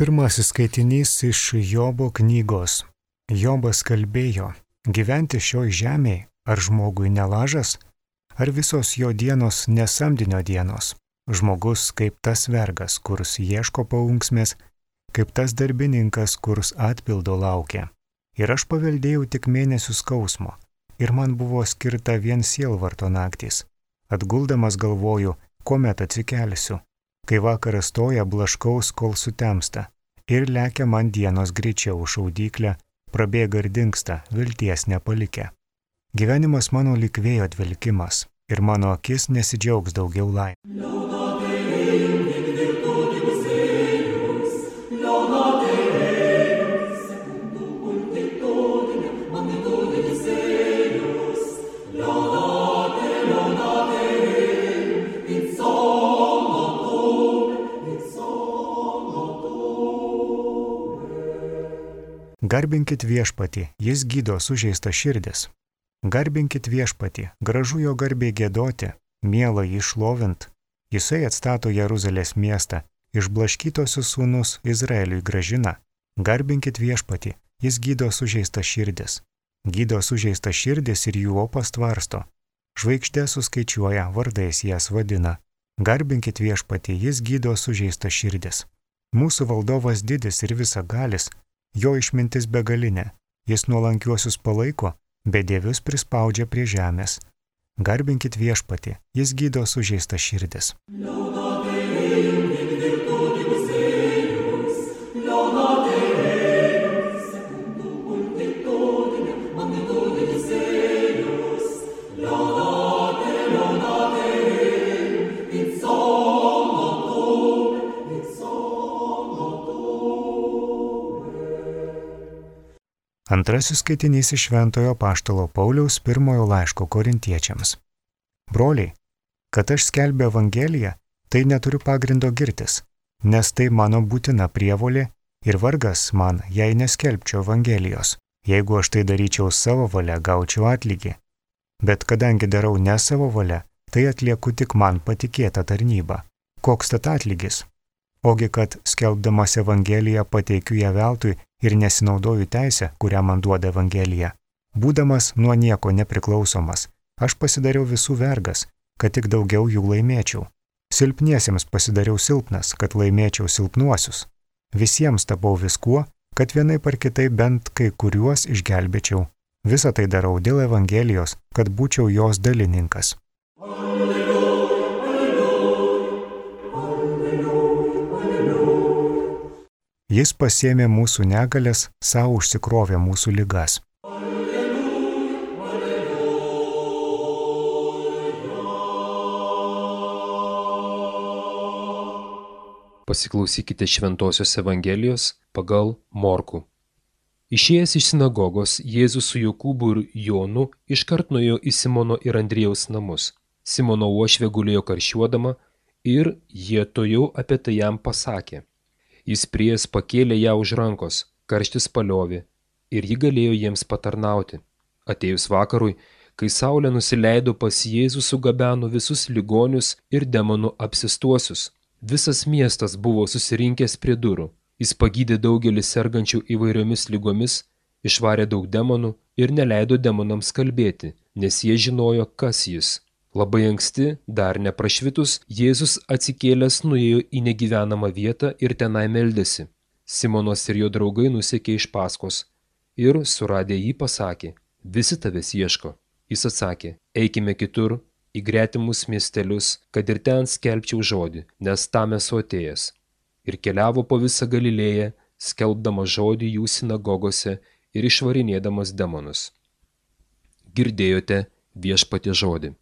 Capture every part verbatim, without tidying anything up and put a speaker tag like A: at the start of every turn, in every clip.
A: Pirmasis skaitinys iš Jobo knygos. Jobas kalbėjo, gyventi šioj žemėj, ar žmogui nelažas, ar visos jo dienos nesamdinio dienos. Žmogus kaip tas vergas, kurs ieško paunksmės, kaip tas darbininkas, kurs atpildo laukia. Ir aš paveldėjau tik mėnesių skausmo, ir man buvo skirta vien sielvarto naktys. Atguldamas galvoju, kuomet atsikelsiu. Kai vakaras toja, blaškaus, kol sutemsta. Ir lekia man dienos greičiau šaudyklę, prabėga ir dingsta, vilties nepalikę. Gyvenimas mano lyg vėjo dvelkimas, ir mano akis nesidžiaugs daugiau laimės. Garbinkit viešpatį, jis gydo sužeistas širdis. Garbinkit viešpatį, gražu jo garbiai giedoti, miela jį šlovint. Jisai atstato Jeruzalės miestą, išblaškytosius sūnus Izraeliui gražina. Garbinkit viešpatį, jis gydo sužeistas širdis. Gydo sužeistas širdis ir jų opas tvarsto. Žvaigždės suskaičiuoja, vardais jas vadina. Garbinkit viešpatį, jis gydo sužeistas širdis. Mūsų valdovas didis ir visagalis, jo išmintis begalinė, jis nuolankiuosius palaiko, bedievius prispaudžia prie žemės. Garbinkit viešpatį, jis gydo sužeistas širdis. Antrasis skaitinys iš Šventojo Apaštalo Pauliaus pirmojo laiško Korintiečiams. Broliai, kad aš skelbiu Evangeliją, tai neturiu pagrindo girtis, nes tai mano būtina prievolė ir vargas man, jei neskelbčiau Evangelijos. Jeigu aš tai daryčiau savo valia, gaučiau atlygį. Bet kadangi darau ne savo valia, tai atlieku tik man patikėtą tarnybą. Koks tad atlygis? Ogi kad skelbdamas Evangeliją pateikiu ją veltui ir nesinaudoju teisę, kurią man duoda Evangelija. Būdamas nuo nieko nepriklausomas, aš pasidariau visų vergas, kad tik daugiau jų laimėčiau. Silpniesiems pasidariau silpnas, kad laimėčiau silpnuosius. Visiems tapau viskuo, kad vienaip ar kitaip bent kai kuriuos išgelbėčiau. Visą tai darau dėl Evangelijos, kad būčiau jos dalininkas. Jis pasiėmė mūsų negalės, savo užsikrovė mūsų ligas.
B: Pasiklausykite Šventosios Evangelijos pagal Morkų. Išėjęs iš sinagogos, Jėzus su Jokūbu ir Jonu iškart nuėjo į Simono ir Andriejaus namus. Simono uošvė gulėjo karščiuodama ir jie tojau apie tai jam pasakė. Jis priėjęs pakėlė ją už rankos, karštis paliovė ir ji galėjo jiems patarnauti. Atėjus vakarui, kai saulė nusileido, pas Jėzų sugabeno visus ligonius ir demonų apsistuosius. Visas miestas buvo susirinkęs prie durų. Jis pagydė daugelį sergančių įvairiomis lygomis, išvarė daug demonų ir neleido demonams kalbėti, nes jie žinojo, kas jis. Labai anksti, dar neprašvitus, Jėzus atsikėlęs nuėjo į negyvenamą vietą ir tenai meldėsi. Simonas ir jo draugai nusekė iš paskos ir, suradę jį, pasakė, visi tavęs ieško. Jis atsakė, eikime kitur, į gretimus miestelius, kad ir ten skelbčiau žodį, nes tam esu atėjęs. Ir keliavo po visą Galilėją, skelbdamas žodį jų sinagogose ir išvarinėdamas demonus. Girdėjote viešpaties žodį.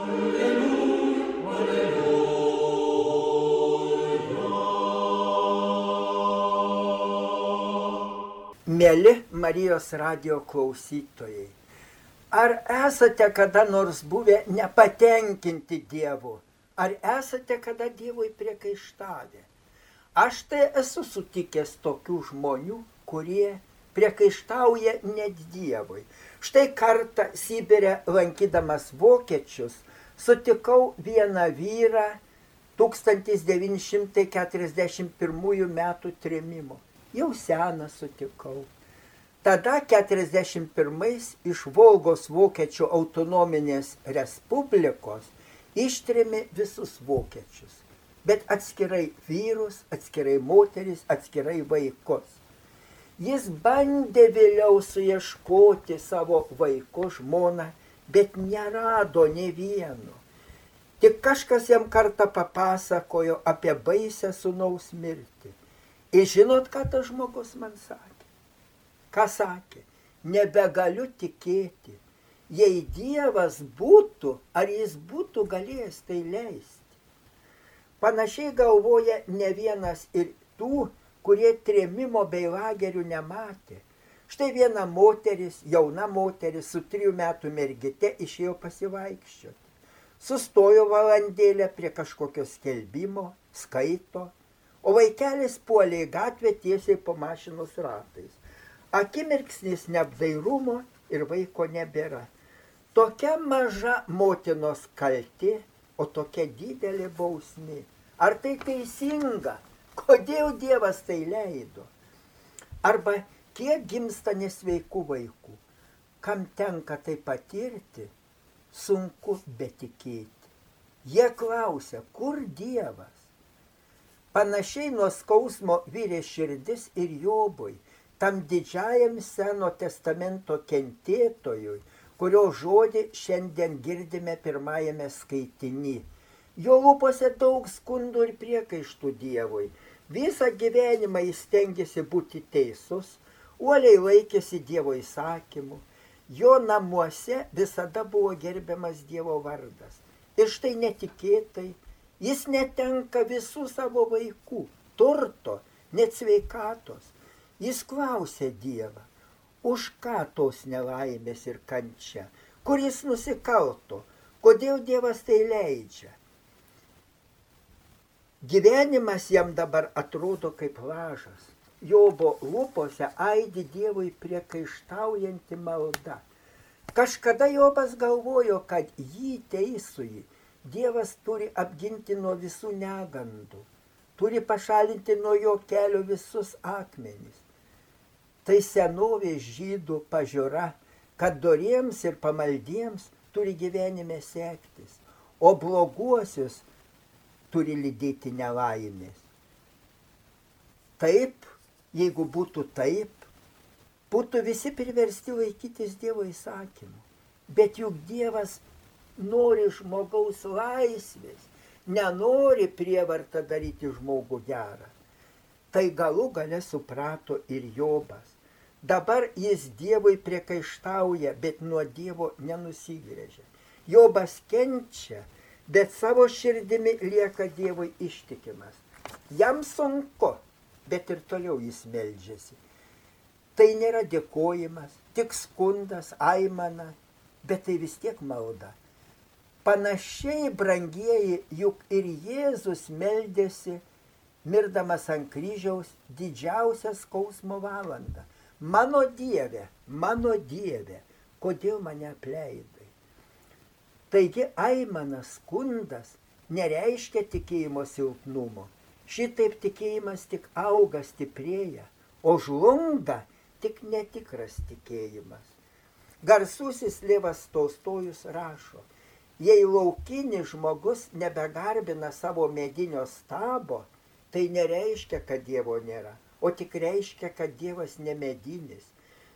C: Mieli Marijos radijo klausytojai, ar esate kada nors buvę nepatenkinti Dievu? Ar esate kada Dievui priekaištavę? Aš tai esu sutikęs tokių žmonių, kurie priekaištauja net Dievui. Štai kartą Sibire lankydamas vokiečius sutikau vieną vyrą, tūkstantis devyni šimtai keturiasdešimt pirmųjų metų trėmimo. Jau seną sutikau. Tada keturiasdešimt pirmais iš Volgos Vokiečių autonominės respublikos ištrėmė visus vokiečius. Bet atskirai vyrus, atskirai moteris, atskirai vaikus. Jis bandė vėliau suieškoti savo vaiko žmoną, bet nerado nė vieno. Tik kažkas jam kartą papasakojo apie baisę sūnaus mirtį. Ir žinot, ką tas žmogus man sakė? Ką sakė? Nebegaliu tikėti. Jei Dievas būtų, ar jis būtų galėjęs tai leisti? Panašiai galvoja ne vienas ir tų, kurie trėmimo bei lagerių nematė. Štai viena moteris, jauna moteris su trijų metų mergite išėjo pasivaikščioti. Sustojo valandėlę prie kažkokio skelbimo, skaito, o vaikelis puolė į gatvę tiesiai po mašinos ratais. Akimirksnis neapdairumo ir vaiko nebėra. Tokia maža motinos kaltė, o tokia didelė bausmė. Ar tai teisinga? Kodėl Dievas tai leido? Arba kiek gimsta nesveikų vaikų? Kam tenka tai patirti, sunku betikėti. Jie klausia, kur Dievas? Panašiai nuo skausmo virė širdis ir Jobui, tam didžiajam Seno testamento kentėtojui, kurio žodį šiandien girdime pirmajame skaitiny. Jo lūpose daug skundų ir priekaištų Dievui. Visą gyvenimą jis stengiasi būti teisus, uoliai laikėsi Dievo įsakymų. Jo namuose visada buvo gerbiamas Dievo vardas. Ir štai netikėtai jis netenka visų savo vaikų, turto, net sveikatos. Jis klausė Dievą, už ką tos nelaimės ir kančia, kur jis nusikalto, kodėl Dievas tai leidžia. Gyvenimas jam dabar atrodo kaip lažas. Jobo lūpose aidi Dievui priekaištaujanti malda. Kažkada Jobas galvojo, kad jį teisųjį Dievas turi apginti nuo visų negandų, turi pašalinti nuo jo kelio visus akmenis. Tai senovės žydų pažiūra, kad doriems ir pamaldiems turi gyvenime sektis, o bloguosius turi lydėti nelaimės. Taip, jeigu būtų taip, būtų visi priversti laikytis Dievo įsakymų. Bet juk Dievas nori žmogaus laisvės, nenori prievartą daryti žmogų gerą. Tai galų gale suprato ir Jobas. Dabar jis Dievui priekaištauja, bet nuo Dievo nenusigręžia. Jobas kenčia, bet savo širdimi lieka Dievui ištikimas. Jam sunku, bet ir toliau jis meldžiasi. Tai nėra dėkojimas, tik skundas, aimana, bet tai vis tiek malda. Panašiai, brangieji, juk ir Jėzus meldėsi, mirdamas ant kryžiaus, didžiausią skausmo valandą. Mano Dieve, mano Dieve, kodėl mane apleidai? Taigi aimanas, skundas nereiškia tikėjimo silpnumo. Šitaip tikėjimas tik auga, stiprėja, o žlunga tik netikras tikėjimas. Garsusis Levas Tolstojus rašo, jei laukinis žmogus nebegarbina savo medinio stabo, tai nereiškia, kad Dievo nėra, o tik reiškia, kad Dievas nemedinis.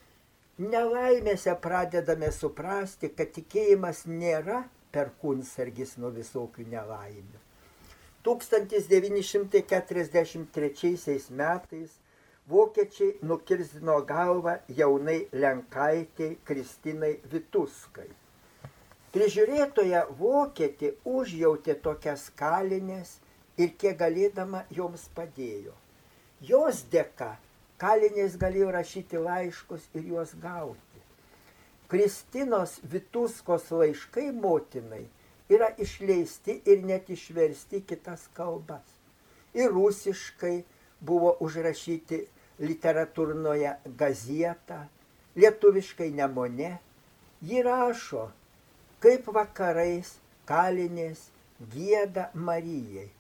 C: Nelaimėse pradedame suprasti, kad tikėjimas nėra perkūnsargis nuo visokių nelaimių. tūkstantis devyni šimtai keturiasdešimt trečiaisiais metais vokiečiai nukirzdino galvą jaunai lenkaitei Kristinai Vituskai. Prižiūrėtoja vokietė užjautė tokias kalinės ir kiek galėdama joms padėjo. Jos dėka kalinės galėjo rašyti laiškus ir juos gauti. Kristinos Vituskos laiškai motinai yra išleisti ir net išversti kitas kalbas. Ir rusiškai buvo užrašyti literatūrnoje Gazeta, lietuviškai Nemone. Ji rašo, kaip vakarais kalinės gieda Marijai.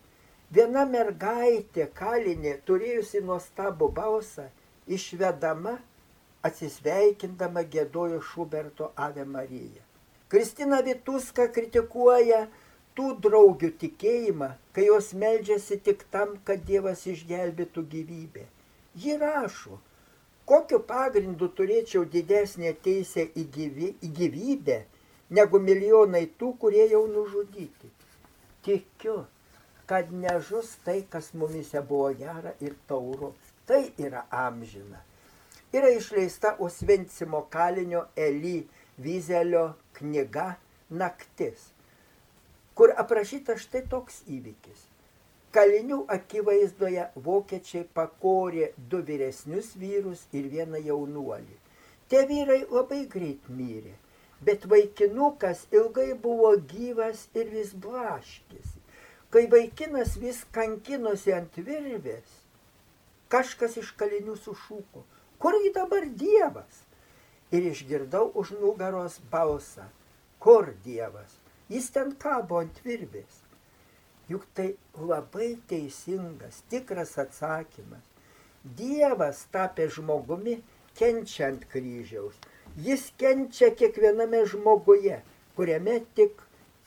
C: Viena mergaitė kalinė, turėjusi nuostabų balsą, išvedama, atsisveikindama giedojo Šuberto Ave Marija. Kristina Vituska kritikuoja tų draugių tikėjimą, kai jos meldžiasi tik tam, kad Dievas išgelbėtų gyvybę. Ji rašo, kokiu pagrindu turėčiau didesnę teisę į, gyvy, į gyvybę, negu milijonai tų, kurie jau nužudyti. Tikiu, kad nežus tai, kas mumise buvo gera ir tauru. Tai yra amžina. Yra išleista Osvencimo kalinio Eli Vizelio knyga Naktis, kur aprašyta štai toks įvykis. Kalinių akivaizdoje vokiečiai pakorė du vyresnius vyrus ir vieną jaunuolį. Tie vyrai labai greit mirė, bet vaikinukas ilgai buvo gyvas ir vis blaškėsi. Kai vaikinas vis kankinosi ant virvės, kažkas iš kalinių sušūko, kurgi dabar Dievas? Ir išgirdau už nugaros balsą, kur Dievas? Jis ten kabo ant virvės. Juk tai labai teisingas, tikras atsakymas. Dievas tapė žmogumi, kenčia ant kryžiaus. Jis kenčia kiekviename žmoguje, kuriame tik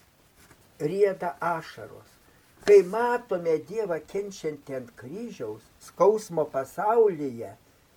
C: rieda ašaros. Kai matome Dievą kenčiantį ant kryžiaus, skausmo pasaulyje,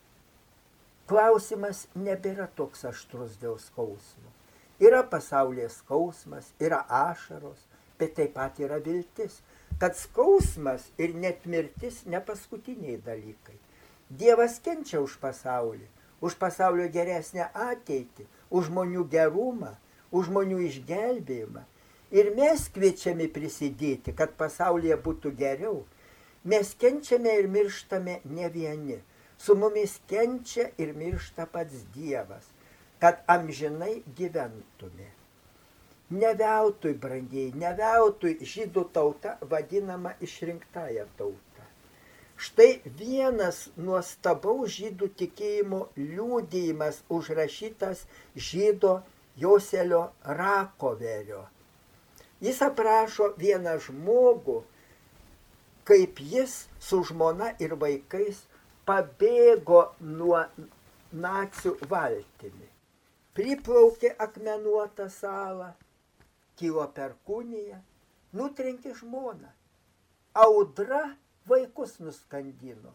C: klausimas nebėra toks aštrus dėl skausmo. Yra pasaulyje skausmas, yra ašaros, bet taip pat yra viltis, kad skausmas ir net mirtis ne paskutiniai dalykai. Dievas kenčia už pasaulį, už pasaulio geresnę ateitį, už žmonių gerumą, už žmonių išgelbėjimą. Ir mes kviečiami prisidėti, kad pasaulyje būtų geriau. Mes kenčiame ir mirštame ne vieni. Su mumis kenčia ir miršta pats Dievas, kad amžinai gyventume. Ne veltui, brangiai, ne veltui žydų tauta vadinama išrinktąja tauta. Štai vienas nuostabaus žydų tikėjimo liudijimas užrašytas žydo Joselio Rakoverio. Jis aprašo vieną žmogų, kaip jis su žmona ir vaikais pabėgo nuo nacių valtimi. Priplaukė akmenuotą salą, kilo perkūnija, nutrenkė žmoną. Audra vaikus nuskandino.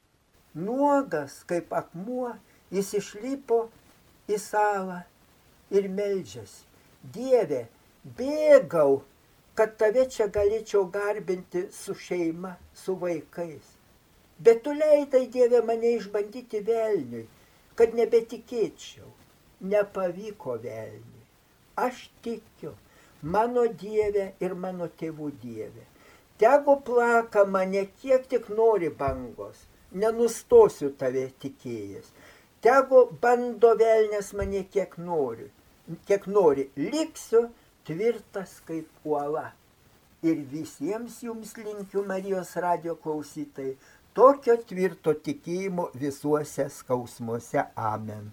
C: Nuogas kaip akmuo, jis išlipo į salą ir meldžiasi. Dieve, bėgau, kad tave čia galėčiau garbinti su šeima, su vaikais. Bet tu leidai, Dieve, mane išbandyti velniui, kad nebetikėčiau. Nepavyko velniui. Aš tikiu, mano Dieve ir mano tėvų Dieve. Tegu plaka mane kiek tik nori bangos, nenustosiu tave tikėjęs. Tegu bando velnias mane kiek nori, kiek nori, liksiu tvirtas kaip uola. Ir visiems jums linkiu, Marijos radijo klausytojai, tokio tvirto tikėjimo visuose skausmuose. Amen.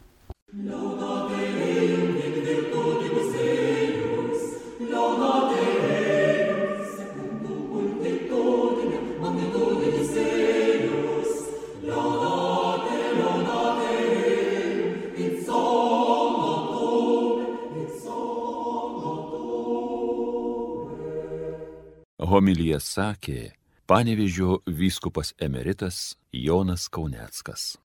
D: Homiliją sakė Panevėžio vyskupas emeritas Jonas Kauneckas.